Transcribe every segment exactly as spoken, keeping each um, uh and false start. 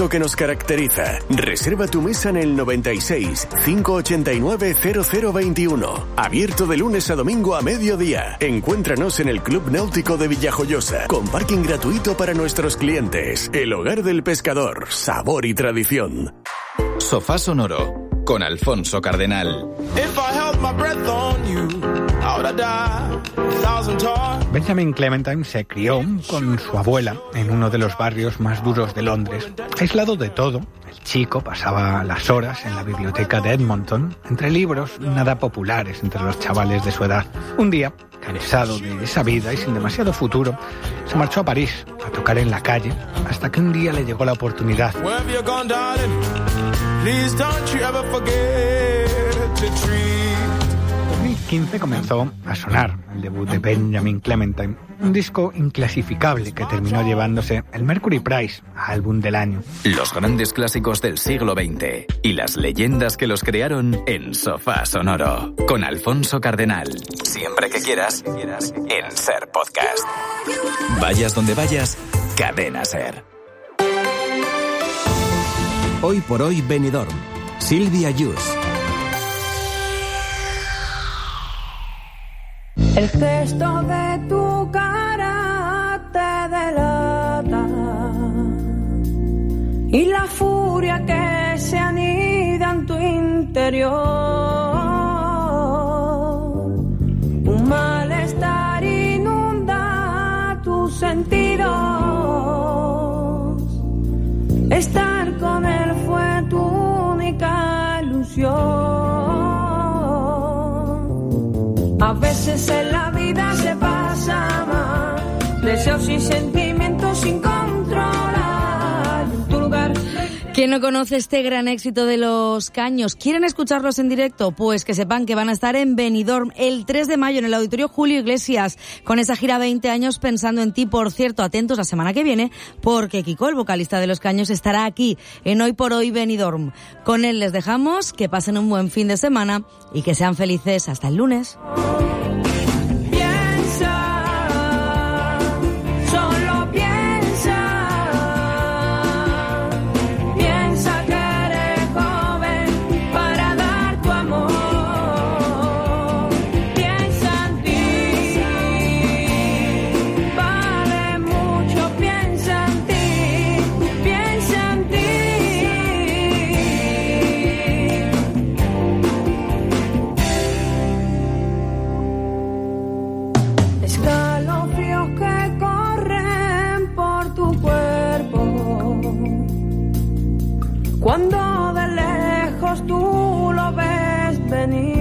único que nos caracteriza. Reserva tu mesa en el noventa y seis, cinco ochenta y nueve, cero cero veintiuno. Abierto de lunes a domingo a mediodía. Encuéntranos en el Club Náutico de Villajoyosa, con parking gratuito para nuestros clientes. El hogar del pescador, sabor y tradición. Sofá Sonoro, con Alfonso Cardenal. Benjamin Clementine se crió con su abuela en uno de los barrios más duros de Londres. Aislado de todo, el chico pasaba las horas en la biblioteca de Edmonton, entre libros nada populares entre los chavales de su edad. Un día, cansado de esa vida y sin demasiado futuro, se marchó a París a tocar en la calle, hasta que un día le llegó la oportunidad. En dos mil quince comenzó a sonar el debut de Benjamin Clementine, un disco inclasificable que terminó llevándose el Mercury Prize a álbum del año. Los grandes clásicos del siglo veinte y las leyendas que los crearon en Sofá Sonoro, con Alfonso Cardenal. Siempre que quieras, en Ser Podcast. Vayas donde vayas, Cadena Ser. Hoy por hoy Benidorm. Silvia Yus. El gesto de tu cara te delata y la furia que se anida en tu interior. Un malestar inunda tus sentidos. Estar con él fue tu única ilusión. A veces en la vida se pasa mal, deseos y sentimientos sin controlar. En tu lugar. ¿Quién no conoce este gran éxito de Los Caños? ¿Quieren escucharlos en directo? Pues que sepan que van a estar en Benidorm el tres de mayo en el Auditorio Julio Iglesias con esa gira veinte años pensando en ti. Por cierto, atentos la semana que viene porque Kiko, el vocalista de Los Caños, estará aquí en Hoy por Hoy Benidorm. Con él les dejamos, que pasen un buen fin de semana y que sean felices hasta el lunes. Cuando de lejos tú lo ves venir,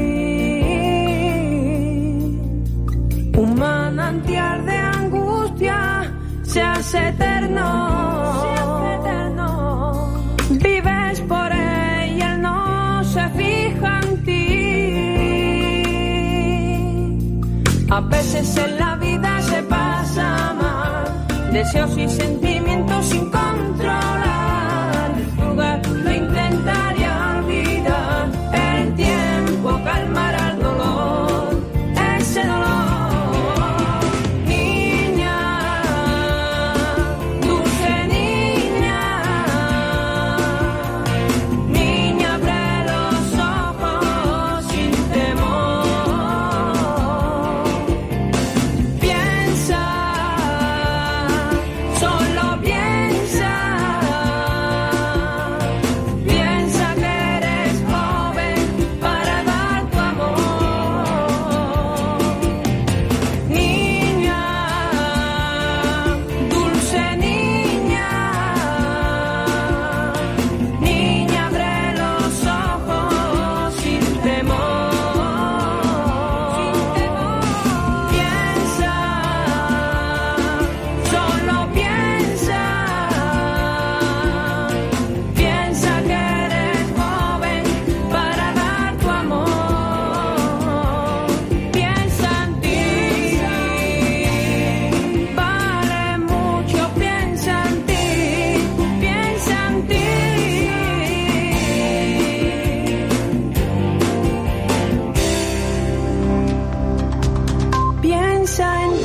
un manantial de angustia se hace eterno, se hace eterno. Vives por él y él no se fija en ti. A veces en la vida se pasa mal, deseos y sentimientos sin controlar. Lo intentaría olvidar, el tiempo calmará el dolor, ese dolor. Niña, dulce niña, niña, abre los ojos sin temor. Piensa, solo piensa.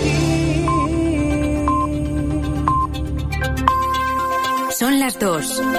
Son las dos.